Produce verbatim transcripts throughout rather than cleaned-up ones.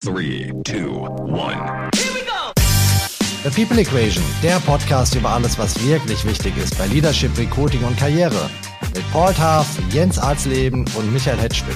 Three, two, one. Here we go! The People Equation, der Podcast über alles, was wirklich wichtig ist bei Leadership, Recruiting und Karriere. Mit Paul Taff, Jens Alsleben und Michael Hetschmidt.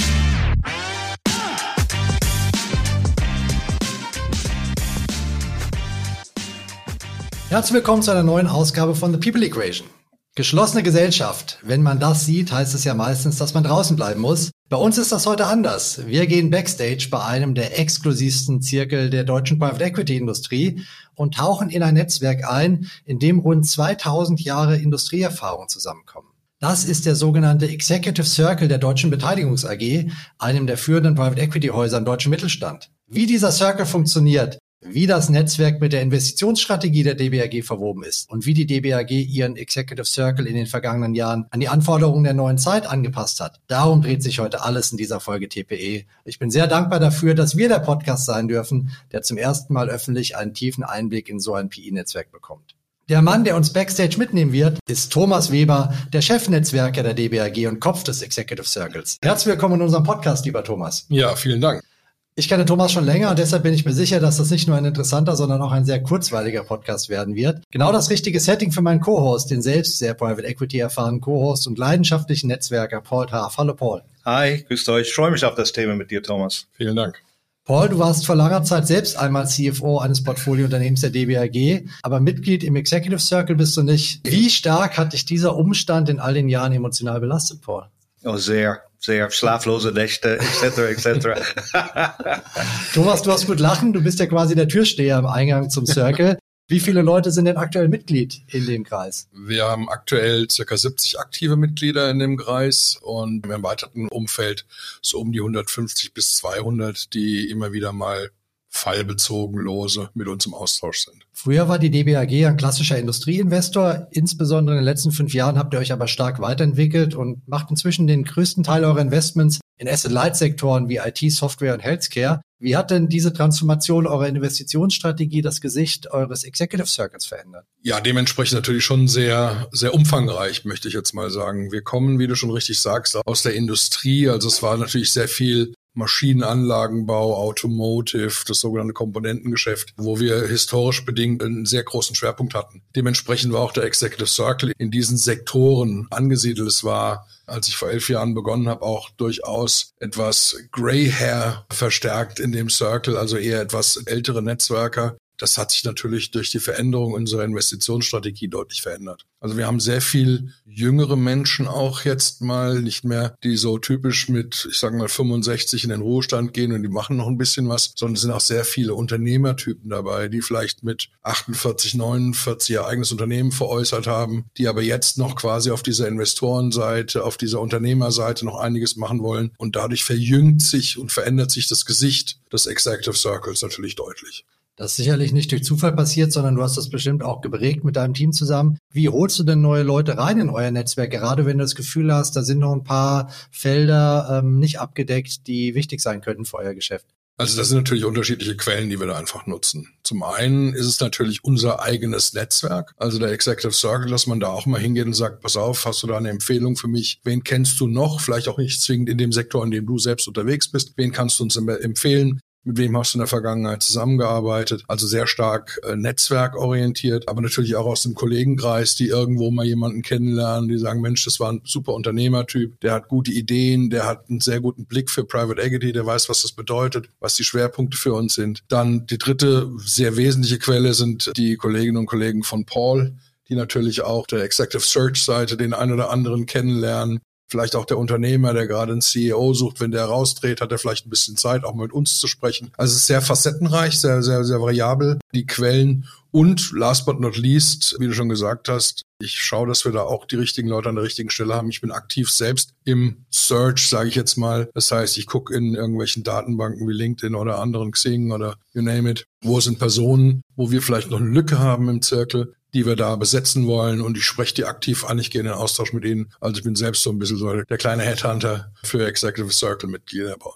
Herzlich willkommen zu einer neuen Ausgabe von The People Equation. Geschlossene Gesellschaft. Wenn man das sieht, heißt es ja meistens, dass man draußen bleiben muss. Bei uns ist das heute anders. Wir gehen Backstage bei einem der exklusivsten Zirkel der deutschen Private Equity Industrie und tauchen in ein Netzwerk ein, in dem rund zweitausend Jahre Industrieerfahrung zusammenkommen. Das ist der sogenannte Executive Circle der Deutschen Beteiligungs A G, einem der führenden Private Equity Häuser im deutschen Mittelstand. Wie dieser Circle funktioniert, wie das Netzwerk mit der Investitionsstrategie der D B A G verwoben ist und wie die D B A G ihren Executive Circle in den vergangenen Jahren an die Anforderungen der neuen Zeit angepasst hat. Darum dreht sich heute alles in dieser Folge T P E. Ich bin sehr dankbar dafür, dass wir der Podcast sein dürfen, der zum ersten Mal öffentlich einen tiefen Einblick in so ein P I-Netzwerk bekommt. Der Mann, der uns Backstage mitnehmen wird, ist Thomas Weber, der Chefnetzwerker der D B A G und Kopf des Executive Circles. Herzlich willkommen in unserem Podcast, lieber Thomas. Ja, vielen Dank. Ich kenne Thomas schon länger und deshalb bin ich mir sicher, dass das nicht nur ein interessanter, sondern auch ein sehr kurzweiliger Podcast werden wird. Genau das richtige Setting für meinen Co-Host, den selbst sehr Private Equity erfahrenen Co-Host und leidenschaftlichen Netzwerker Paul Taff. Hallo Paul. Hi, grüßt euch. Ich freue mich auf das Thema mit dir, Thomas. Vielen Dank. Paul, du warst vor langer Zeit selbst einmal C F O eines Portfoliounternehmens der D B A G, aber Mitglied im Executive Circle bist du nicht. Wie stark hat dich dieser Umstand in all den Jahren emotional belastet, Paul? Oh, sehr, sehr schlaflose Nächte, et cetera, et cetera. Thomas, du hast gut lachen. Du bist ja quasi der Türsteher im Eingang zum Circle. Wie viele Leute sind denn aktuell Mitglied in dem Kreis? Wir haben aktuell circa siebzig aktive Mitglieder in dem Kreis und im erweiterten Umfeld so um die hundertfünfzig bis zweihundert, die immer wieder mal fallbezogen lose mit uns im Austausch sind. Früher war die D B A G ein klassischer Industrieinvestor. Insbesondere in den letzten fünf Jahren habt ihr euch aber stark weiterentwickelt und macht inzwischen den größten Teil eurer Investments in Asset-Light-Sektoren wie I T, Software und Healthcare. Wie hat denn diese Transformation eurer Investitionsstrategie das Gesicht eures Executive Circles verändert? Ja, dementsprechend natürlich schon sehr, sehr umfangreich, möchte ich jetzt mal sagen. Wir kommen, wie du schon richtig sagst, aus der Industrie. Also es war natürlich sehr viel Maschinenanlagenbau, Automotive, das sogenannte Komponentengeschäft, wo wir historisch bedingt einen sehr großen Schwerpunkt hatten. Dementsprechend war auch der Executive Circle in diesen Sektoren angesiedelt. Es war, als ich vor elf Jahren begonnen habe, auch durchaus etwas Grey Hair verstärkt in dem Circle, also eher etwas ältere Netzwerker. Das hat sich natürlich durch die Veränderung unserer Investitionsstrategie deutlich verändert. Also wir haben sehr viel jüngere Menschen auch jetzt mal, nicht mehr die so typisch mit, ich sage mal, fünfundsechzig in den Ruhestand gehen und die machen noch ein bisschen was, sondern es sind auch sehr viele Unternehmertypen dabei, die vielleicht mit achtundvierzig, neunundvierzig ihr eigenes Unternehmen veräußert haben, die aber jetzt noch quasi auf dieser Investorenseite, auf dieser Unternehmerseite noch einiges machen wollen. Und dadurch verjüngt sich und verändert sich das Gesicht des Executive Circles natürlich deutlich. Das ist sicherlich nicht durch Zufall passiert, sondern du hast das bestimmt auch geprägt mit deinem Team zusammen. Wie holst du denn neue Leute rein in euer Netzwerk, gerade wenn du das Gefühl hast, da sind noch ein paar Felder ähm, nicht abgedeckt, die wichtig sein könnten für euer Geschäft? Also das sind natürlich unterschiedliche Quellen, die wir da einfach nutzen. Zum einen ist es natürlich unser eigenes Netzwerk, also der Executive Circle, dass man da auch mal hingeht und sagt, pass auf, hast du da eine Empfehlung für mich? Wen kennst du noch? Vielleicht auch nicht zwingend in dem Sektor, in dem du selbst unterwegs bist. Wen kannst du uns empfehlen? Mit wem hast du in der Vergangenheit zusammengearbeitet? Also sehr stark äh, netzwerkorientiert, aber natürlich auch aus dem Kollegenkreis, die irgendwo mal jemanden kennenlernen, die sagen, Mensch, das war ein super Unternehmertyp, der hat gute Ideen, der hat einen sehr guten Blick für Private Equity, der weiß, was das bedeutet, was die Schwerpunkte für uns sind. Dann die dritte sehr wesentliche Quelle sind die Kolleginnen und Kollegen von Paul, die natürlich auch der Executive Search Seite den einen oder anderen kennenlernen. Vielleicht auch der Unternehmer, der gerade einen C E O sucht, wenn der rausdreht, hat er vielleicht ein bisschen Zeit, auch mal mit uns zu sprechen. Also es ist sehr facettenreich, sehr, sehr, sehr variabel, die Quellen. Und last but not least, wie du schon gesagt hast, ich schaue, dass wir da auch die richtigen Leute an der richtigen Stelle haben. Ich bin aktiv selbst im Search, sage ich jetzt mal. Das heißt, ich gucke in irgendwelchen Datenbanken wie LinkedIn oder anderen Xing oder you name it. Wo sind Personen, wo wir vielleicht noch eine Lücke haben im Zirkel, die wir da besetzen wollen, und ich spreche die aktiv an, ich gehe in den Austausch mit ihnen. Also ich bin selbst so ein bisschen so der kleine Headhunter für Executive Circle Mitglieder bei uns.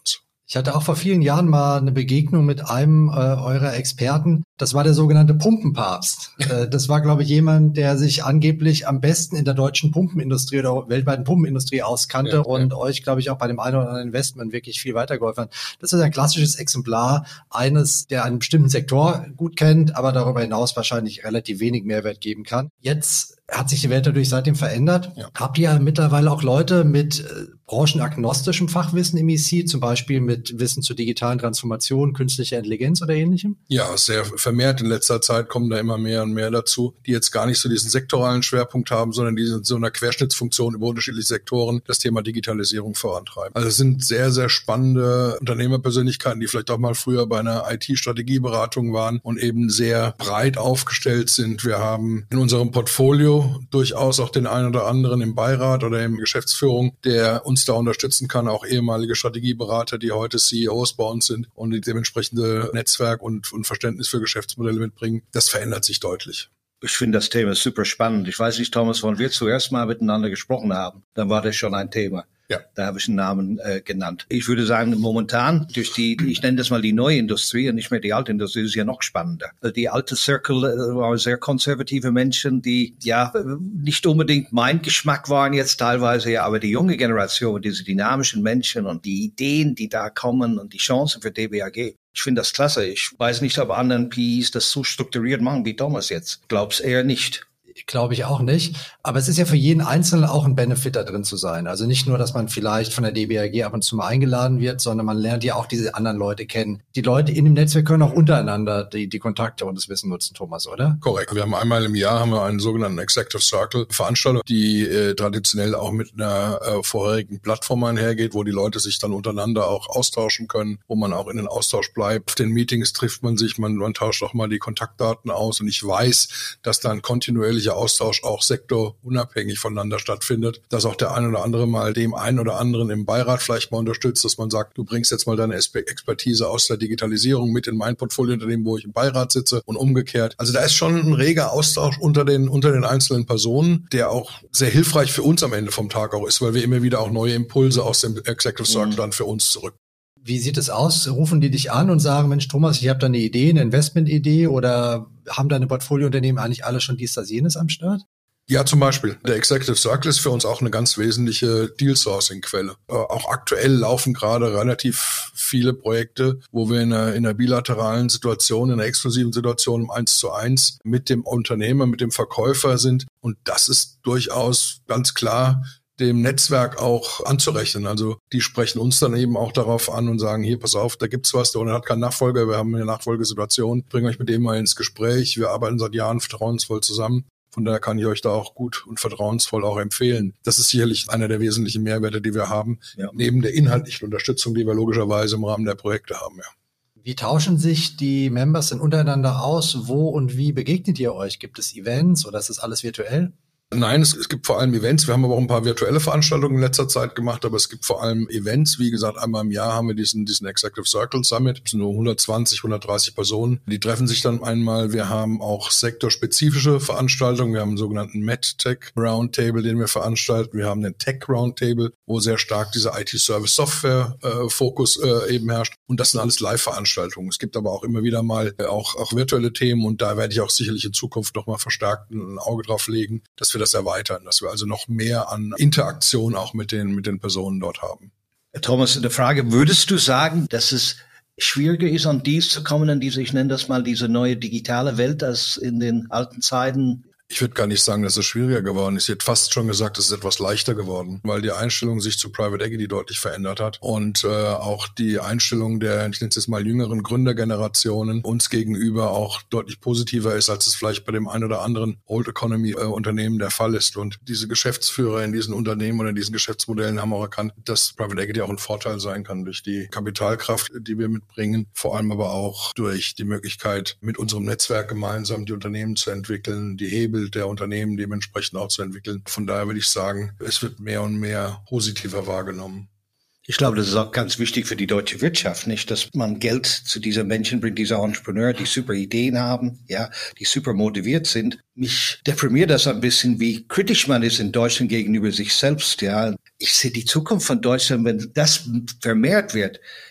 Ich hatte auch vor vielen Jahren mal eine Begegnung mit einem äh, eurer Experten. Das war der sogenannte Pumpenpapst. Äh, das war, glaube ich, jemand, der sich angeblich am besten in der deutschen Pumpenindustrie oder weltweiten Pumpenindustrie auskannte ja, und ja. euch, glaube ich, auch bei dem einen oder anderen Investment wirklich viel weitergeholfen hat. Das ist ein klassisches Exemplar eines, der einen bestimmten Sektor gut kennt, aber darüber hinaus wahrscheinlich relativ wenig Mehrwert geben kann. Jetzt hat sich die Welt dadurch seitdem verändert. Ja. Habt ihr mittlerweile auch Leute mit äh, branchenagnostischem Fachwissen im E C, zum Beispiel mit Wissen zur digitalen Transformation, künstlicher Intelligenz oder Ähnlichem? Ja, sehr vermehrt in letzter Zeit kommen da immer mehr und mehr dazu, die jetzt gar nicht so diesen sektoralen Schwerpunkt haben, sondern die in so einer Querschnittsfunktion über unterschiedliche Sektoren das Thema Digitalisierung vorantreiben. Also es sind sehr, sehr spannende Unternehmerpersönlichkeiten, die vielleicht auch mal früher bei einer I T-Strategieberatung waren und eben sehr breit aufgestellt sind. Wir haben in unserem Portfolio durchaus auch den einen oder anderen im Beirat oder in Geschäftsführung, der uns da unterstützen kann, auch ehemalige Strategieberater, die heute C E Os bei uns sind und die dementsprechende Netzwerk und, und Verständnis für Geschäftsmodelle mitbringen. Das verändert sich deutlich. Ich finde das Thema super spannend. Ich weiß nicht, Thomas, wann wir zuerst mal miteinander gesprochen haben, dann war das schon ein Thema. Ja. Da habe ich einen Namen äh, genannt. Ich würde sagen, momentan durch die, ich nenne das mal die neue Industrie und nicht mehr die alte Industrie, ist ja noch spannender. Die alte Circle äh, waren sehr konservative Menschen, die ja nicht unbedingt mein Geschmack waren jetzt teilweise, ja, aber die junge Generation, diese dynamischen Menschen und die Ideen, die da kommen und die Chancen für D B A G. Ich finde das klasse. Ich weiß nicht, ob anderen P Es das so strukturiert machen wie Thomas jetzt. Glaub's eher nicht. Glaube ich auch nicht. Aber es ist ja für jeden Einzelnen auch ein Benefit, da drin zu sein. Also nicht nur, dass man vielleicht von der D B A G ab und zu mal eingeladen wird, sondern man lernt ja auch diese anderen Leute kennen. Die Leute in dem Netzwerk können auch untereinander die, die Kontakte und das Wissen nutzen, Thomas, oder? Korrekt. Wir haben einmal im Jahr haben wir einen sogenannten Executive Circle Veranstaltung, die äh, traditionell auch mit einer äh, vorherigen Plattform einhergeht, wo die Leute sich dann untereinander auch austauschen können, wo man auch in den Austausch bleibt. Auf den Meetings trifft man sich, man, man tauscht auch mal die Kontaktdaten aus und ich weiß, dass da ein kontinuierlicher Austausch auch sektorunabhängig voneinander stattfindet, dass auch der ein oder andere mal dem einen oder anderen im Beirat vielleicht mal unterstützt, dass man sagt, du bringst jetzt mal deine Expertise aus der Digitalisierung mit in mein Portfoliounternehmen, wo ich im Beirat sitze und umgekehrt. Also da ist schon ein reger Austausch unter den unter den einzelnen Personen, der auch sehr hilfreich für uns am Ende vom Tag auch ist, weil wir immer wieder auch neue Impulse aus dem Executive Circle dann für uns zurück. Wie sieht es aus? Rufen die dich an und sagen, Mensch, Thomas, ich habe da eine Idee, eine Investmentidee oder haben deine Portfoliounternehmen eigentlich alle schon dies, das, jenes am Start? Ja, zum Beispiel. Der Executive Circle ist für uns auch eine ganz wesentliche Deal-Sourcing-Quelle. Äh, auch aktuell laufen gerade relativ viele Projekte, wo wir in einer, in einer bilateralen Situation, in einer exklusiven Situation im Eins zu Eins mit dem Unternehmer, mit dem Verkäufer sind. Und das ist durchaus ganz klar dem Netzwerk auch anzurechnen. Also die sprechen uns dann eben auch darauf an und sagen, hier, pass auf, da gibt's was, der hat keinen Nachfolger, wir haben eine Nachfolgesituation, bringen euch mit dem mal ins Gespräch, wir arbeiten seit Jahren vertrauensvoll zusammen. Von daher kann ich euch da auch gut und vertrauensvoll auch empfehlen. Das ist sicherlich einer der wesentlichen Mehrwerte, die wir haben, ja. Neben der inhaltlichen Unterstützung, die wir logischerweise im Rahmen der Projekte haben. Ja. Wie tauschen sich die Members denn untereinander aus? Wo und wie begegnet ihr euch? Gibt es Events oder ist das alles virtuell? Nein, es, es gibt vor allem Events. Wir haben aber auch ein paar virtuelle Veranstaltungen in letzter Zeit gemacht, aber es gibt vor allem Events. Wie gesagt, einmal im Jahr haben wir diesen, diesen Executive Circle Summit. Das sind nur hundertzwanzig, hundertdreißig Personen. Die treffen sich dann einmal. Wir haben auch sektorspezifische Veranstaltungen. Wir haben einen sogenannten MedTech Roundtable, den wir veranstalten. Wir haben den Tech Roundtable, wo sehr stark dieser I T-Service-Software-Fokus äh, äh, eben herrscht. Und das sind alles Live-Veranstaltungen. Es gibt aber auch immer wieder mal äh, auch, auch virtuelle Themen. Und da werde ich auch sicherlich in Zukunft nochmal verstärkt ein Auge drauf legen, dass wir das erweitern, dass wir also noch mehr an Interaktion auch mit den, mit den Personen dort haben. Thomas, eine Frage. Würdest du sagen, dass es schwieriger ist, an dies zu kommen, an diese, ich nenne das mal diese neue digitale Welt, als in den alten Zeiten? Ich würde gar nicht sagen, dass es schwieriger geworden ist. Ich hätte fast schon gesagt, es ist etwas leichter geworden, weil die Einstellung sich zu Private Equity deutlich verändert hat und äh, auch die Einstellung der, ich nenne es jetzt mal jüngeren Gründergenerationen uns gegenüber auch deutlich positiver ist, als es vielleicht bei dem einen oder anderen Old Economy äh, Unternehmen der Fall ist. Und diese Geschäftsführer in diesen Unternehmen oder in diesen Geschäftsmodellen haben auch erkannt, dass Private Equity auch ein Vorteil sein kann durch die Kapitalkraft, die wir mitbringen, vor allem aber auch durch die Möglichkeit, mit unserem Netzwerk gemeinsam die Unternehmen zu entwickeln, die Hebel der Unternehmen dementsprechend auch zu entwickeln. Von daher würde ich sagen, es wird mehr und mehr positiver wahrgenommen. Ich glaube, das ist auch ganz wichtig für die deutsche Wirtschaft, nicht, dass man Geld zu diesen Menschen bringt, diese Entrepreneur, die super Ideen haben, ja, die super motiviert sind. Mich deprimiert das ein bisschen, wie kritisch man ist in Deutschland gegenüber sich selbst, ja. Ich sehe die Zukunft von Deutschland, wenn das vermehrt wird,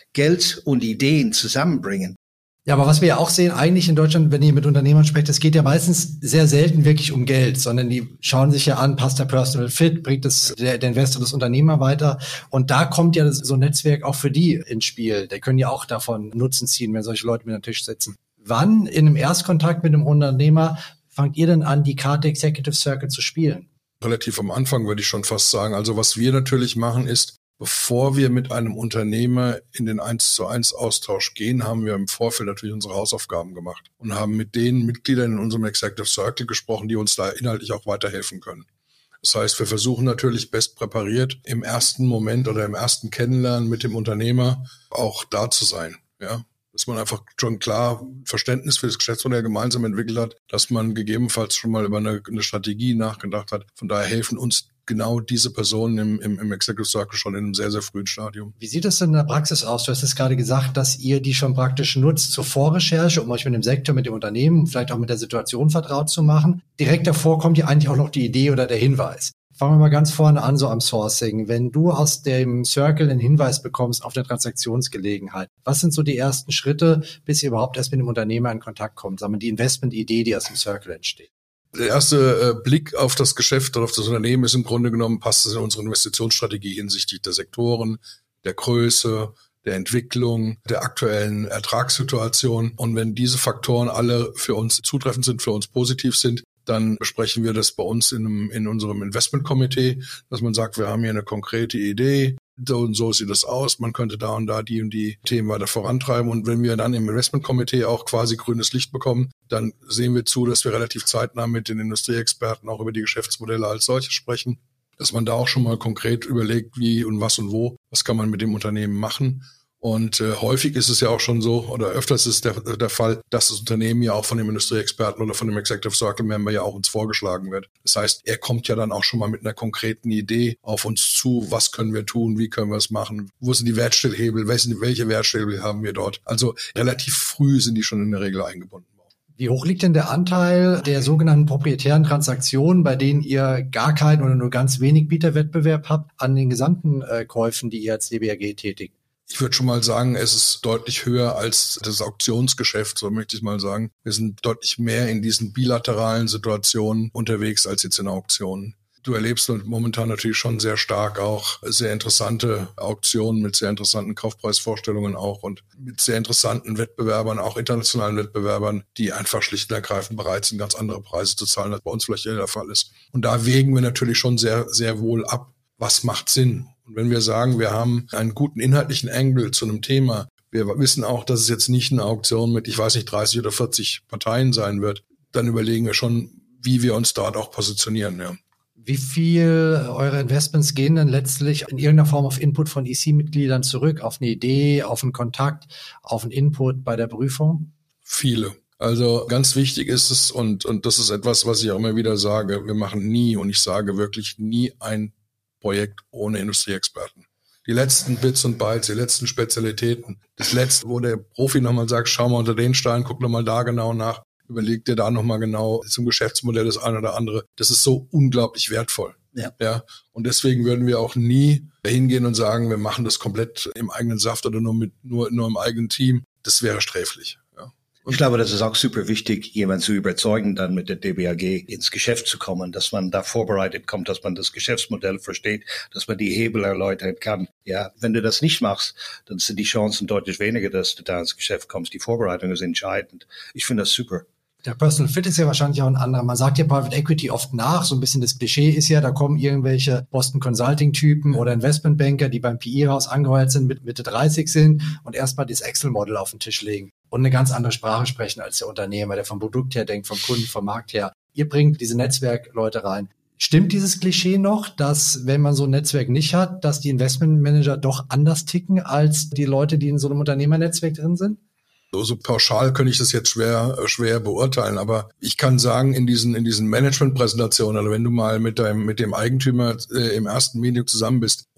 Geld und Ideen zusammenbringen. Ja, aber was wir ja auch sehen, eigentlich in Deutschland, wenn ihr mit Unternehmern sprecht, es geht ja meistens sehr selten wirklich um Geld, sondern die schauen sich ja an, passt der Personal Fit, bringt es der, der Investor das Unternehmer weiter. Und da kommt ja so ein Netzwerk auch für die ins Spiel. Die können ja auch davon Nutzen ziehen, wenn solche Leute mit am Tisch sitzen. Wann in einem Erstkontakt mit einem Unternehmer fangt ihr denn an, die Karte Executive Circle zu spielen? Relativ am Anfang würde ich schon fast sagen. Also was wir natürlich machen ist, bevor wir mit einem Unternehmer in den eins zu eins Austausch gehen, haben wir im Vorfeld natürlich unsere Hausaufgaben gemacht und haben mit den Mitgliedern in unserem Executive Circle gesprochen, die uns da inhaltlich auch weiterhelfen können. Das heißt, wir versuchen natürlich best präpariert im ersten Moment oder im ersten Kennenlernen mit dem Unternehmer auch da zu sein, ja. Dass man einfach schon klar Verständnis für das Geschäftsmodell gemeinsam entwickelt hat, dass man gegebenenfalls schon mal über eine, eine Strategie nachgedacht hat. Von daher helfen uns genau diese Personen im, im, im Executive Circle schon in einem sehr, sehr frühen Stadium. Wie sieht das denn in der Praxis aus? Du hast es gerade gesagt, dass ihr die schon praktisch nutzt zur Vorrecherche, um euch mit dem Sektor, mit dem Unternehmen, vielleicht auch mit der Situation vertraut zu machen. Direkt davor kommt ja eigentlich auch noch die Idee oder der Hinweis. Fangen wir mal ganz vorne an, so am Sourcing. Wenn du aus dem Circle einen Hinweis bekommst auf eine Transaktionsgelegenheit, was sind so die ersten Schritte, bis ihr überhaupt erst mit dem Unternehmer in Kontakt kommt? Sagen wir, die Investmentidee, die aus dem Circle entsteht. Der erste äh, Blick auf das Geschäft oder auf das Unternehmen ist im Grunde genommen, passt es in unsere Investitionsstrategie hinsichtlich der Sektoren, der Größe, der Entwicklung, der aktuellen Ertragssituation. Und wenn diese Faktoren alle für uns zutreffend sind, für uns positiv sind, dann besprechen wir das bei uns in, einem, in unserem Investmentkomitee, dass man sagt, wir haben hier eine konkrete Idee, so und so sieht das aus, man könnte da und da die und die Themen weiter vorantreiben. Und wenn wir dann im Investmentkomitee auch quasi grünes Licht bekommen, dann sehen wir zu, dass wir relativ zeitnah mit den Industrieexperten auch über die Geschäftsmodelle als solche sprechen, dass man da auch schon mal konkret überlegt, wie und was und wo, was kann man mit dem Unternehmen machen. Und äh, häufig ist es ja auch schon so, oder öfters ist der, der Fall, dass das Unternehmen ja auch von dem Industrieexperten oder von dem Executive Circle Member ja auch uns vorgeschlagen wird. Das heißt, er kommt ja dann auch schon mal mit einer konkreten Idee auf uns zu, was können wir tun, wie können wir es machen, wo sind die Wertstellhebel, welche, welche Wertstellhebel haben wir dort. Also relativ früh sind die schon in der Regel eingebunden. Wie hoch liegt denn der Anteil der sogenannten proprietären Transaktionen, bei denen ihr gar keinen oder nur ganz wenig Bieterwettbewerb habt, an den gesamten äh, Käufen, die ihr als D B A G tätigt? Ich würde schon mal sagen, es ist deutlich höher als das Auktionsgeschäft, so möchte ich mal sagen. Wir sind deutlich mehr in diesen bilateralen Situationen unterwegs als jetzt in Auktionen. Du erlebst momentan natürlich schon sehr stark auch sehr interessante Auktionen mit sehr interessanten Kaufpreisvorstellungen auch und mit sehr interessanten Wettbewerbern, auch internationalen Wettbewerbern, die einfach schlicht und ergreifend bereit sind, ganz andere Preise zu zahlen, als bei uns vielleicht der Fall ist. Und da wägen wir natürlich schon sehr, sehr wohl ab, was macht Sinn. Und wenn wir sagen, wir haben einen guten inhaltlichen Angle zu einem Thema, wir wissen auch, dass es jetzt nicht eine Auktion mit, ich weiß nicht, dreißig oder vierzig Parteien sein wird, dann überlegen wir schon, wie wir uns dort auch positionieren. Ja. Wie viel eurer Investments gehen denn letztlich in irgendeiner Form auf Input von E C-Mitgliedern zurück, auf eine Idee, auf einen Kontakt, auf einen Input bei der Prüfung? Viele. Also ganz wichtig ist es, und, und das ist etwas, was ich auch immer wieder sage, wir machen nie, und ich sage wirklich nie ein Projekt ohne Industrieexperten. Die letzten Bits und Bytes, die letzten Spezialitäten, das letzte, wo der Profi nochmal sagt, schau mal unter den Stein, guck nochmal da genau nach, überleg dir da nochmal genau zum Geschäftsmodell das eine oder andere. Das ist so unglaublich wertvoll. Ja. Ja. Und deswegen würden wir auch nie hingehen und sagen, wir machen das komplett im eigenen Saft oder nur mit, nur, nur im eigenen Team. Das wäre sträflich. Ja. Ich glaube, das ist auch super wichtig, jemanden zu überzeugen, dann mit der D B A G ins Geschäft zu kommen, dass man da vorbereitet kommt, dass man das Geschäftsmodell versteht, dass man die Hebel erläutern kann. Ja, wenn du das nicht machst, dann sind die Chancen deutlich weniger, dass du da ins Geschäft kommst. Die Vorbereitung ist entscheidend. Ich finde das super. Der Personal Fit ist ja wahrscheinlich auch ein anderer. Man sagt ja Private Equity oft nach, so ein bisschen das Klischee ist ja, da kommen irgendwelche Boston Consulting Typen oder Investmentbanker, die beim P E-Haus angeheuert sind, mit Mitte dreißig sind und erstmal das Excel-Model auf den Tisch legen und eine ganz andere Sprache sprechen als der Unternehmer, der vom Produkt her denkt, vom Kunden, vom Markt her. Ihr bringt diese Netzwerkleute rein. Stimmt dieses Klischee noch, dass wenn man so ein Netzwerk nicht hat, dass die Investmentmanager doch anders ticken als die Leute, die in so einem Unternehmernetzwerk drin sind? So, so pauschal könnte ich das jetzt schwer, schwer beurteilen, aber ich kann sagen, in diesen, in diesen Management-Präsentationen, also wenn du mal mit deinem, mit dem Eigentümer äh, im ersten Meeting zusammen bist und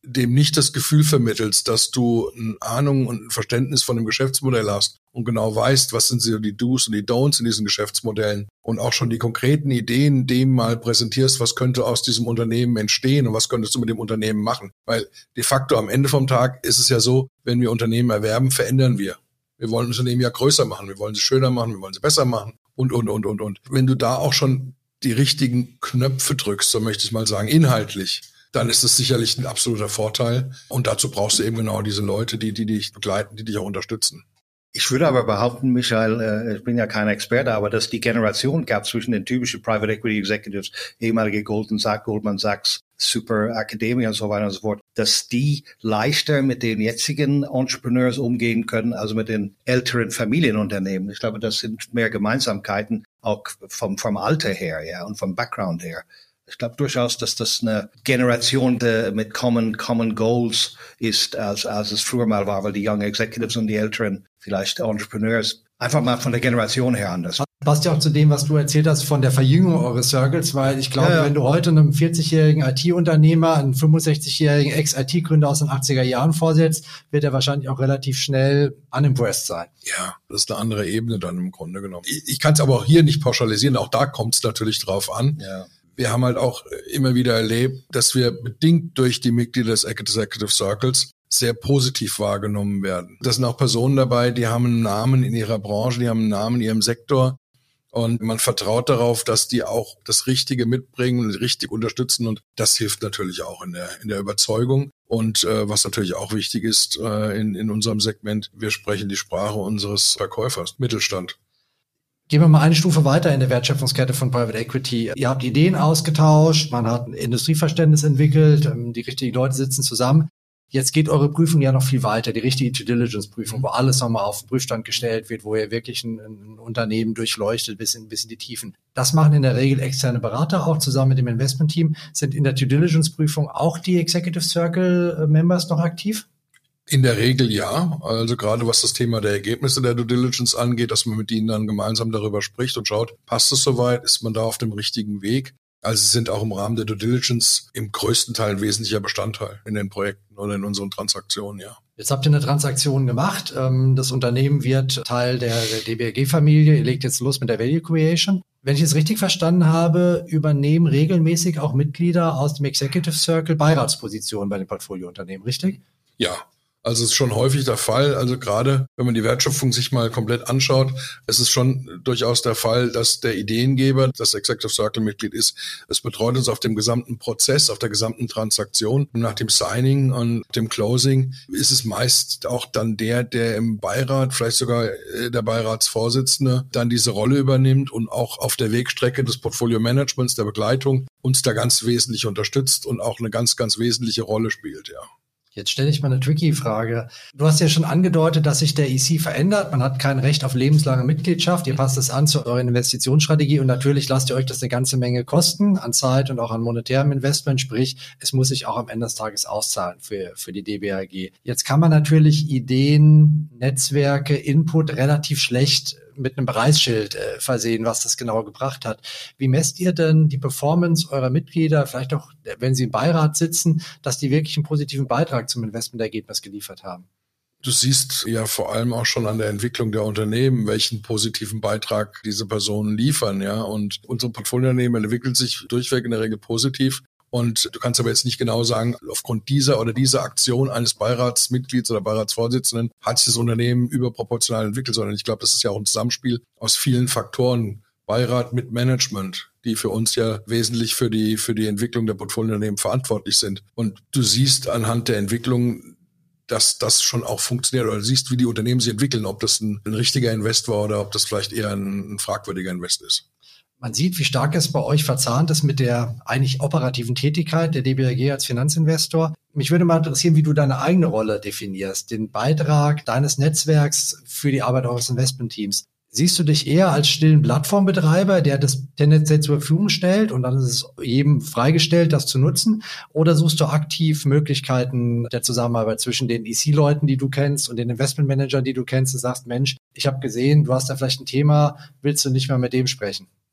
dem nicht das Gefühl vermittelst, dass du eine Ahnung und ein Verständnis von dem Geschäftsmodell hast und genau weißt, was sind so die Do's und die Don'ts in diesen Geschäftsmodellen und auch schon die konkreten Ideen dem mal präsentierst, was könnte aus diesem Unternehmen entstehen und was könntest du mit dem Unternehmen machen. Weil de facto am Ende vom Tag ist es ja so, wenn wir Unternehmen erwerben, verändern wir. Wir wollen Unternehmen ja größer machen, wir wollen sie schöner machen, wir wollen sie besser machen und, und, und, und, und. Wenn du da auch schon die richtigen Knöpfe drückst, so möchte ich mal sagen, inhaltlich, dann ist es sicherlich ein absoluter Vorteil. Und dazu brauchst du eben genau diese Leute, die, die dich begleiten, die dich auch unterstützen. Ich würde aber behaupten, Michael, äh, ich bin ja kein Experte, aber dass die Generation gab zwischen den typischen Private Equity Executives, ehemalige Goldman Sachs, Goldman Sachs, Super Academia und so weiter und so fort, dass die leichter mit den jetzigen Entrepreneurs umgehen können, also mit den älteren Familienunternehmen. Ich glaube, das sind mehr Gemeinsamkeiten, auch vom, vom Alter her, ja, und vom Background her. Ich glaube durchaus, dass das eine Generation de, mit common, common Goals ist, als, als es früher mal war, weil die Young Executives und die älteren, vielleicht Entrepreneurs, einfach mal von der Generation her anders. Passt ja auch zu dem, was du erzählt hast von der Verjüngung eures Circles, weil ich glaube, ja, ja. wenn du heute einem vierzigjährigen I T-Unternehmer einen fünfundsechzigjährigen Ex-I T-Gründer aus den achtziger Jahren vorsetzt, wird er wahrscheinlich auch relativ schnell unimpressed sein. Ja, das ist eine andere Ebene dann im Grunde genommen. Ich, ich kann es aber auch hier nicht pauschalisieren, auch da kommt es natürlich drauf an. Ja. Wir haben halt auch immer wieder erlebt, dass wir bedingt durch die Mitglieder des Executive Circles sehr positiv wahrgenommen werden. Da sind auch Personen dabei, die haben einen Namen in ihrer Branche, die haben einen Namen in ihrem Sektor und man vertraut darauf, dass die auch das Richtige mitbringen und richtig unterstützen und das hilft natürlich auch in der in der Überzeugung. Und äh, was natürlich auch wichtig ist äh, in, in unserem Segment, wir sprechen die Sprache unseres Verkäufers, Mittelstand. Gehen wir mal eine Stufe weiter in der Wertschöpfungskette von Private Equity. Ihr habt Ideen ausgetauscht, man hat ein Industrieverständnis entwickelt, die richtigen Leute sitzen zusammen. Jetzt geht eure Prüfung ja noch viel weiter, die richtige Due Diligence-Prüfung, wo alles nochmal auf den Prüfstand gestellt wird, wo ihr wirklich ein, ein Unternehmen durchleuchtet bis in, bis in die Tiefen. Das machen in der Regel externe Berater auch zusammen mit dem Investmentteam. Sind in der Due Diligence-Prüfung auch die Executive Circle-Members noch aktiv? In der Regel ja, also gerade was das Thema der Ergebnisse der Due Diligence angeht, dass man mit ihnen dann gemeinsam darüber spricht und schaut, passt es soweit, ist man da auf dem richtigen Weg? Also sie sind auch im Rahmen der Due Diligence im größten Teil ein wesentlicher Bestandteil in den Projekten oder in unseren Transaktionen, ja. Jetzt habt ihr eine Transaktion gemacht, das Unternehmen wird Teil der, der D B R G-Familie, ihr legt jetzt los mit der Value Creation. Wenn ich es richtig verstanden habe, übernehmen regelmäßig auch Mitglieder aus dem Executive Circle Beiratspositionen bei den Portfoliounternehmen, richtig? Ja. Also es ist schon häufig der Fall, also gerade wenn man die Wertschöpfung sich mal komplett anschaut, es ist schon durchaus der Fall, dass der Ideengeber das Executive Circle Mitglied ist. Es betreut uns auf dem gesamten Prozess, auf der gesamten Transaktion. Nach dem Signing und dem Closing ist es meist auch dann der, der im Beirat, vielleicht sogar der Beiratsvorsitzende, dann diese Rolle übernimmt und auch auf der Wegstrecke des Portfolio-Managements, der Begleitung uns da ganz wesentlich unterstützt und auch eine ganz, ganz wesentliche Rolle spielt, ja. Jetzt stelle ich mal eine tricky Frage. Du hast ja schon angedeutet, dass sich der E C verändert. Man hat kein Recht auf lebenslange Mitgliedschaft. Ihr passt es an zu eurer Investitionsstrategie und natürlich lasst ihr euch das eine ganze Menge kosten an Zeit und auch an monetärem Investment. Sprich, es muss sich auch am Ende des Tages auszahlen für, für die D B R G. Jetzt kann man natürlich Ideen, Netzwerke, Input relativ schlecht mit einem Preisschild äh, versehen, was das genau gebracht hat. Wie messt ihr denn die Performance eurer Mitglieder, vielleicht auch, wenn sie im Beirat sitzen, dass die wirklich einen positiven Beitrag zum Investmentergebnis geliefert haben? Du siehst ja vor allem auch schon an der Entwicklung der Unternehmen, welchen positiven Beitrag diese Personen liefern, ja. Und unsere Portfoliounternehmen entwickelt sich durchweg in der Regel positiv. Und du kannst aber jetzt nicht genau sagen, aufgrund dieser oder dieser Aktion eines Beiratsmitglieds oder Beiratsvorsitzenden hat sich das Unternehmen überproportional entwickelt, sondern ich glaube, das ist ja auch ein Zusammenspiel aus vielen Faktoren. Beirat mit Management, die für uns ja wesentlich für die, für die Entwicklung der Portfoliounternehmen verantwortlich sind. Und du siehst anhand der Entwicklung, dass das schon auch funktioniert oder du siehst, wie die Unternehmen sich entwickeln, ob das ein, ein richtiger Invest war oder ob das vielleicht eher ein, ein fragwürdiger Invest ist. Man sieht, wie stark es bei euch verzahnt ist mit der eigentlich operativen Tätigkeit der D B R G als Finanzinvestor. Mich würde mal interessieren, wie du deine eigene Rolle definierst, den Beitrag deines Netzwerks für die Arbeit eures Investmentteams. Siehst du dich eher als stillen Plattformbetreiber, der das tendenziell zur Verfügung stellt und dann ist es jedem freigestellt, das zu nutzen? Oder suchst du aktiv Möglichkeiten der Zusammenarbeit zwischen den E C-Leuten, die du kennst und den Investmentmanagern, die du kennst und sagst, Mensch, ich habe gesehen, du hast da vielleicht ein Thema, willst du nicht mal mit dem sprechen?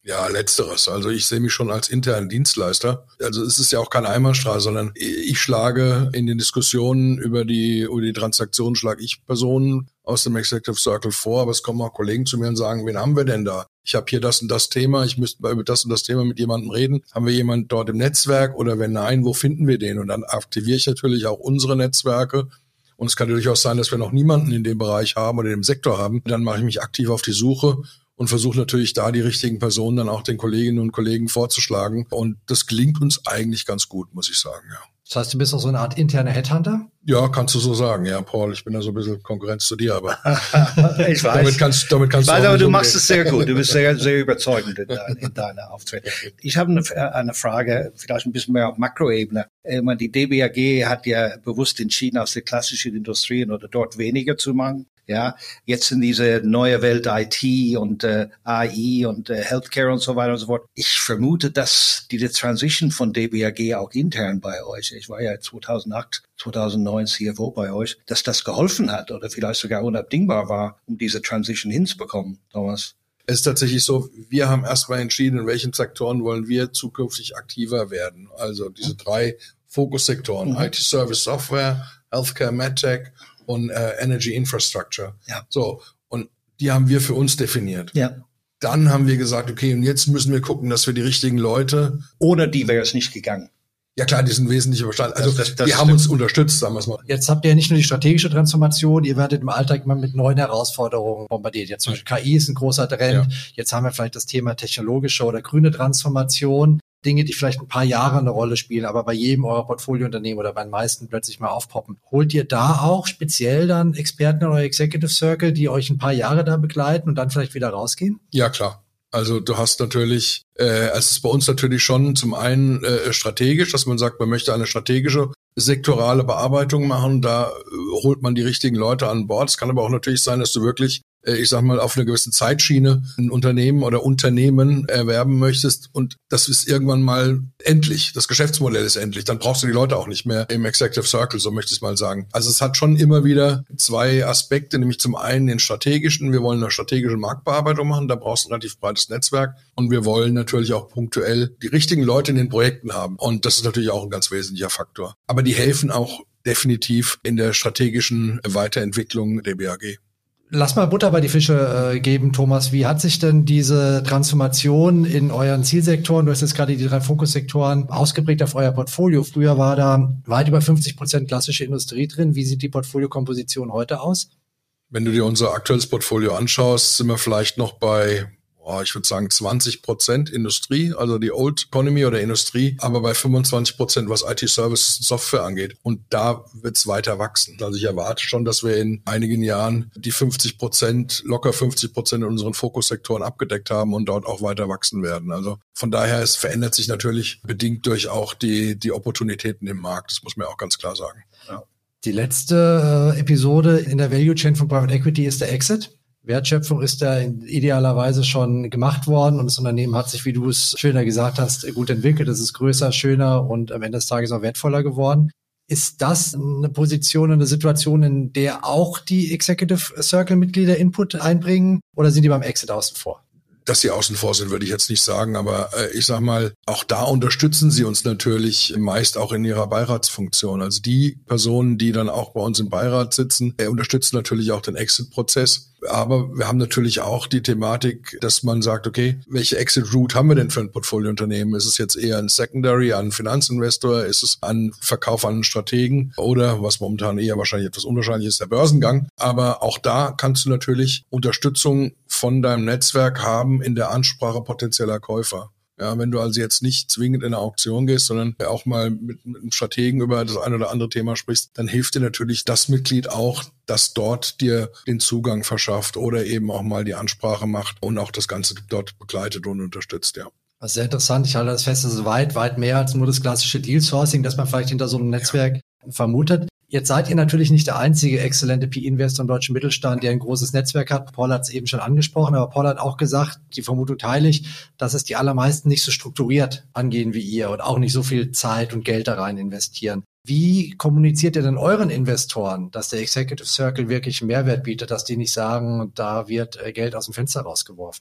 Ja, letzteres. Also ich sehe mich schon als internen Dienstleister. Also es ist ja auch keine Einbahnstraße, sondern ich schlage in den Diskussionen über die, über die Transaktionen, schlage ich Personen aus dem Executive Circle vor, aber es kommen auch Kollegen zu mir und sagen, wen haben wir denn da? Ich habe hier das und das Thema, ich müsste mal über das und das Thema mit jemandem reden. Haben wir jemanden dort im Netzwerk oder wenn nein, wo finden wir den? Und dann aktiviere ich natürlich auch unsere Netzwerke. Und es kann natürlich auch sein, dass wir noch niemanden in dem Bereich haben oder in dem Sektor haben. Dann mache ich mich aktiv auf die Suche und versuche natürlich da die richtigen Personen dann auch den Kolleginnen und Kollegen vorzuschlagen. Und das gelingt uns eigentlich ganz gut, muss ich sagen, ja. Das heißt, du bist auch so eine Art interner Headhunter? Ja, kannst du so sagen. Ja, Paul, ich bin da so ein bisschen Konkurrenz zu dir, aber ich weiß. damit kannst, damit kannst ich weiß, du auch aber du umgehen. machst es sehr gut. Du bist sehr, sehr überzeugend in, dein, in deiner Auftritte. Ich habe eine, eine Frage, vielleicht ein bisschen mehr auf Makroebene. Ich meine, die D B A G hat ja bewusst entschieden, aus der klassischen Industrie oder dort weniger zu machen. Ja, jetzt in diese neue Welt I T und äh, A I und äh, Healthcare und so weiter und so fort. Ich vermute, dass diese Transition von D B A G auch intern bei euch, ich war ja zweitausendacht, zweitausendneun C F O bei euch, dass das geholfen hat oder vielleicht sogar unabdingbar war, um diese Transition hinzubekommen, Thomas. Es ist tatsächlich so, wir haben erstmal entschieden, in welchen Sektoren wollen wir zukünftig aktiver werden. Also diese drei Fokussektoren, mhm. I T Service Software, Healthcare, MedTech und äh, Energy Infrastructure. Ja. So, und die haben wir für uns definiert. Ja. Dann haben wir gesagt, okay, und jetzt müssen wir gucken, dass wir die richtigen Leute... Ohne die wäre es nicht gegangen. Ja klar, die sind wesentlich überstanden. Also das, das, das die haben uns unterstützt, sagen wir es mal. Jetzt habt ihr ja nicht nur die strategische Transformation, ihr werdet im Alltag immer mit neuen Herausforderungen bombardiert. Jetzt zum Beispiel K I ist ein großer Trend. Ja. Jetzt haben wir vielleicht das Thema technologische oder grüne Transformation. Dinge, die vielleicht ein paar Jahre eine Rolle spielen, aber bei jedem eurer Portfoliounternehmen oder bei den meisten plötzlich mal aufpoppen. Holt ihr da auch speziell dann Experten in euer Executive Circle, die euch ein paar Jahre da begleiten und dann vielleicht wieder rausgehen? Ja, klar. Also du hast natürlich, äh, es ist bei uns natürlich schon zum einen äh, strategisch, dass man sagt, man möchte eine strategische sektorale Bearbeitung machen. Da äh, holt man die richtigen Leute an Bord. Es kann aber auch natürlich sein, dass du wirklich, äh, ich sag mal, auf einer gewissen Zeitschiene ein Unternehmen oder Unternehmen erwerben möchtest und das ist irgendwann mal endlich. Das Geschäftsmodell ist endlich. Dann brauchst du die Leute auch nicht mehr im Executive Circle, so möchte ich es mal sagen. Also es hat schon immer wieder zwei Aspekte, nämlich zum einen den strategischen. Wir wollen eine strategische Marktbearbeitung machen. Da brauchst du ein relativ breites Netzwerk und wir wollen natürlich auch punktuell die richtigen Leute in den Projekten haben. Und das ist natürlich auch ein ganz wesentlicher Faktor. Aber die helfen auch definitiv in der strategischen Weiterentwicklung der D B A G. Lass mal Butter bei die Fische äh, geben, Thomas. Wie hat sich denn diese Transformation in euren Zielsektoren, du hast jetzt gerade die drei Fokussektoren, ausgeprägt auf euer Portfolio? Früher war da weit über fünfzig Prozent klassische Industrie drin. Wie sieht die Portfoliokomposition heute aus? Wenn du dir unser aktuelles Portfolio anschaust, sind wir vielleicht noch bei, oh, ich würde sagen zwanzig Prozent Industrie, also die Old Economy oder Industrie, aber bei fünfundzwanzig Prozent, was I T-Services und Software angeht. Und da wird es weiter wachsen. Also ich erwarte schon, dass wir in einigen Jahren die fünfzig Prozent, locker fünfzig Prozent in unseren Fokussektoren abgedeckt haben und dort auch weiter wachsen werden. Also von daher, es verändert sich natürlich bedingt durch auch die, die Opportunitäten im Markt. Das muss man auch ganz klar sagen. Ja. Die letzte äh, Episode in der Value Chain von Private Equity ist der Exit. Wertschöpfung ist da idealerweise schon gemacht worden und das Unternehmen hat sich, wie du es schöner gesagt hast, gut entwickelt. Es ist größer, schöner und am Ende des Tages auch wertvoller geworden. Ist das eine Position, eine Situation, in der auch die Executive Circle-Mitglieder Input einbringen oder sind die beim Exit außen vor? Dass sie außen vor sind, würde ich jetzt nicht sagen, aber äh, ich sag mal, auch da unterstützen sie uns natürlich meist auch in ihrer Beiratsfunktion. Also die Personen, die dann auch bei uns im Beirat sitzen, äh, unterstützen natürlich auch den Exit-Prozess. Aber wir haben natürlich auch die Thematik, dass man sagt, okay, welche Exit-Route haben wir denn für ein Portfoliounternehmen? Ist es jetzt eher ein Secondary, ein Finanzinvestor? Ist es ein Verkauf an einen Strategen? Oder, was momentan eher wahrscheinlich etwas unwahrscheinlich ist, der Börsengang. Aber auch da kannst du natürlich Unterstützung von deinem Netzwerk haben in der Ansprache potenzieller Käufer. Ja, wenn du also jetzt nicht zwingend in eine Auktion gehst, sondern auch mal mit, mit einem Strategen über das ein oder andere Thema sprichst, dann hilft dir natürlich das Mitglied auch, das dort dir den Zugang verschafft oder eben auch mal die Ansprache macht und auch das Ganze dort begleitet und unterstützt, ja. Das ist sehr interessant. Ich halte das fest, das ist weit, weit mehr als nur das klassische Deal-Sourcing, das man vielleicht hinter so einem Netzwerk ja. vermutet. Jetzt seid ihr natürlich nicht der einzige exzellente P E-Investor im deutschen Mittelstand, der ein großes Netzwerk hat. Paul hat es eben schon angesprochen, aber Paul hat auch gesagt, die Vermutung teile ich, dass es die allermeisten nicht so strukturiert angehen wie ihr und auch nicht so viel Zeit und Geld da rein investieren. Wie kommuniziert ihr denn euren Investoren, dass der Executive Circle wirklich einen Mehrwert bietet, dass die nicht sagen, da wird Geld aus dem Fenster rausgeworfen?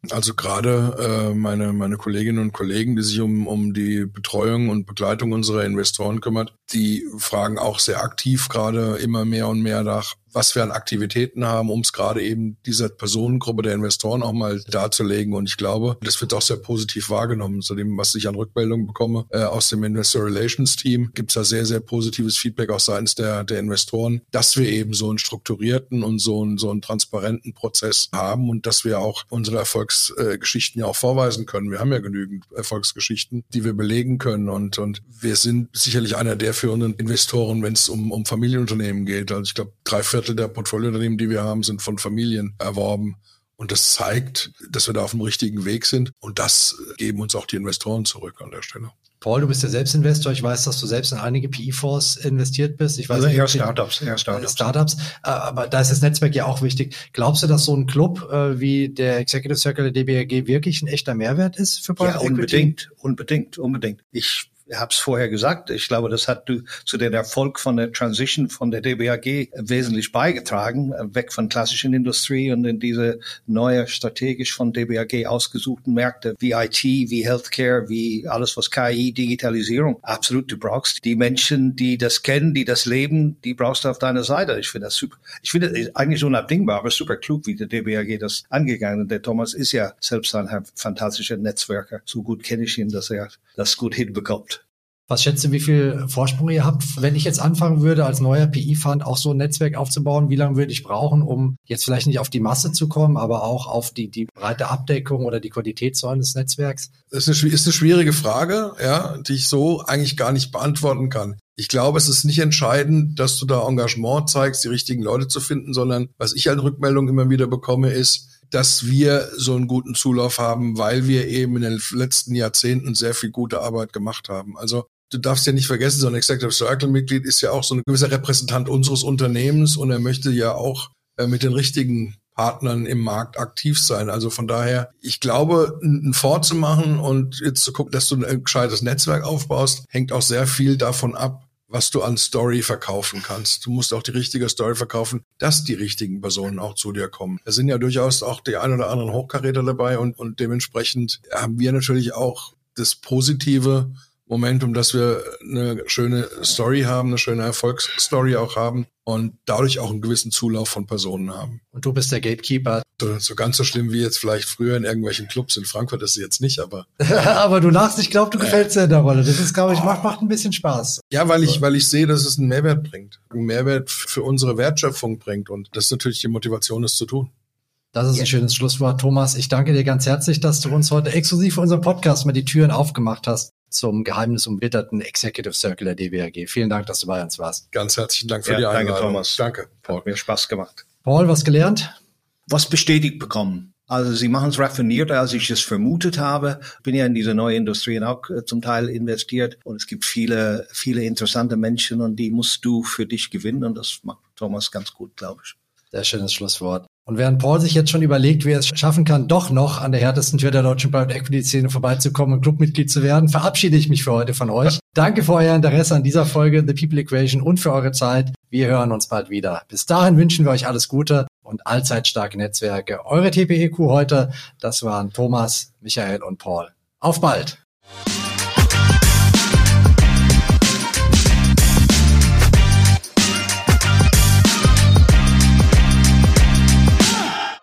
Also gerade äh, meine meine Kolleginnen und Kollegen, die sich um um die Betreuung und Begleitung unserer Investoren kümmert, die fragen auch sehr aktiv gerade immer mehr und mehr nach, was wir an Aktivitäten haben, um es gerade eben dieser Personengruppe der Investoren auch mal darzulegen. Und ich glaube, das wird auch sehr positiv wahrgenommen. Zu dem, was ich an Rückmeldungen bekomme äh, aus dem Investor Relations Team, gibt es da sehr, sehr positives Feedback auch seitens der, der Investoren, dass wir eben so einen strukturierten und so einen, so einen transparenten Prozess haben und dass wir auch unsere Erfolgsgeschichten ja auch vorweisen können. Wir haben ja genügend Erfolgsgeschichten, die wir belegen können. Und, und wir sind sicherlich einer der führenden Investoren, wenn es um, um Familienunternehmen geht. Also ich glaube, drei Viertel der Portfoliounternehmen, die wir haben, sind von Familien erworben. Und das zeigt, dass wir da auf dem richtigen Weg sind. Und das geben uns auch die Investoren zurück an der Stelle. Paul, du bist ja selbst Investor. Ich weiß, dass du selbst in einige P E-Fonds investiert bist. Ich weiß also nicht, eher Startups, eher Startups. Startups. Aber da ist das Netzwerk ja auch wichtig. Glaubst du, dass so ein Club äh, wie der Executive Circle der D B R G wirklich ein echter Mehrwert ist für Private Equity? Ja, unbedingt, unbedingt, unbedingt. Ich Ich habe es vorher gesagt. Ich glaube, das hat du zu dem Erfolg von der Transition von der D B A G wesentlich beigetragen, weg von klassischen Industrie und in diese neue strategisch von D B A G ausgesuchten Märkte wie I T, wie Healthcare, wie alles was K I, Digitalisierung. Absolut, du brauchst die Menschen, die das kennen, die das leben, die brauchst du auf deiner Seite. Ich finde das super. Ich finde das eigentlich unabdingbar, aber super klug, wie der D B A G das angegangen hat. Der Thomas ist ja selbst ein fantastischer Netzwerker. So gut kenne ich ihn, dass er das gut hinbekommt. Was schätzt du, wie viel Vorsprung ihr habt? Wenn ich jetzt anfangen würde, als neuer P E-Fund auch so ein Netzwerk aufzubauen, wie lange würde ich brauchen, um jetzt vielleicht nicht auf die Masse zu kommen, aber auch auf die, die breite Abdeckung oder die Qualität so eines Netzwerks? Das ist eine, ist eine schwierige Frage, ja, die ich so eigentlich gar nicht beantworten kann. Ich glaube, es ist nicht entscheidend, dass du da Engagement zeigst, die richtigen Leute zu finden, sondern was ich an Rückmeldungen immer wieder bekomme, ist, dass wir so einen guten Zulauf haben, weil wir eben in den letzten Jahrzehnten sehr viel gute Arbeit gemacht haben. Also du darfst ja nicht vergessen, so ein Executive Circle-Mitglied ist ja auch so ein gewisser Repräsentant unseres Unternehmens und er möchte ja auch äh, mit den richtigen Partnern im Markt aktiv sein. Also von daher, ich glaube, einen Fonds zu machen und jetzt zu gucken, dass du ein gescheites Netzwerk aufbaust, hängt auch sehr viel davon ab, was du an Story verkaufen kannst. Du musst auch die richtige Story verkaufen, dass die richtigen Personen auch zu dir kommen. Da sind ja durchaus auch die ein oder anderen Hochkaräter dabei und, und dementsprechend haben wir natürlich auch das positive Momentum, dass wir eine schöne Story haben, eine schöne Erfolgsstory auch haben und dadurch auch einen gewissen Zulauf von Personen haben. Und du bist der Gatekeeper. So, so ganz so schlimm wie jetzt vielleicht früher in irgendwelchen Clubs in Frankfurt ist es jetzt nicht, aber aber du lachst, ich glaube, du gefällst dir in der Rolle. Das ist, glaube ich, macht, macht ein bisschen Spaß. Ja, weil ich, weil ich sehe, dass es einen Mehrwert bringt, einen Mehrwert für unsere Wertschöpfung bringt und das ist natürlich die Motivation, das zu tun. Das ist ein schönes Schlusswort, Thomas. Ich danke dir ganz herzlich, dass du uns heute exklusiv für unseren Podcast mal die Türen aufgemacht hast zum geheimnisumwitterten Executive Circle der D B R G. Vielen Dank, dass du bei uns warst. Ganz herzlichen Dank für ja, die Einladung. Danke, Thomas. Danke, Paul. Hat mir Spaß gemacht. Paul, was gelernt? Was bestätigt bekommen. Also sie machen es raffinierter, als ich es vermutet habe. Ich bin ja in diese neue Industrie auch äh, zum Teil investiert und es gibt viele, viele interessante Menschen und die musst du für dich gewinnen und das macht Thomas ganz gut, glaube ich. Sehr schönes Schlusswort. Und während Paul sich jetzt schon überlegt, wie er es schaffen kann, doch noch an der härtesten Tür der deutschen Private Equity Szene vorbeizukommen und Clubmitglied zu werden, verabschiede ich mich für heute von euch. Danke für euer Interesse an dieser Folge The People Equation und für eure Zeit. Wir hören uns bald wieder. Bis dahin wünschen wir euch alles Gute und allzeit starke Netzwerke. Eure T P E Q heute, das waren Thomas, Michael und Paul. Auf bald!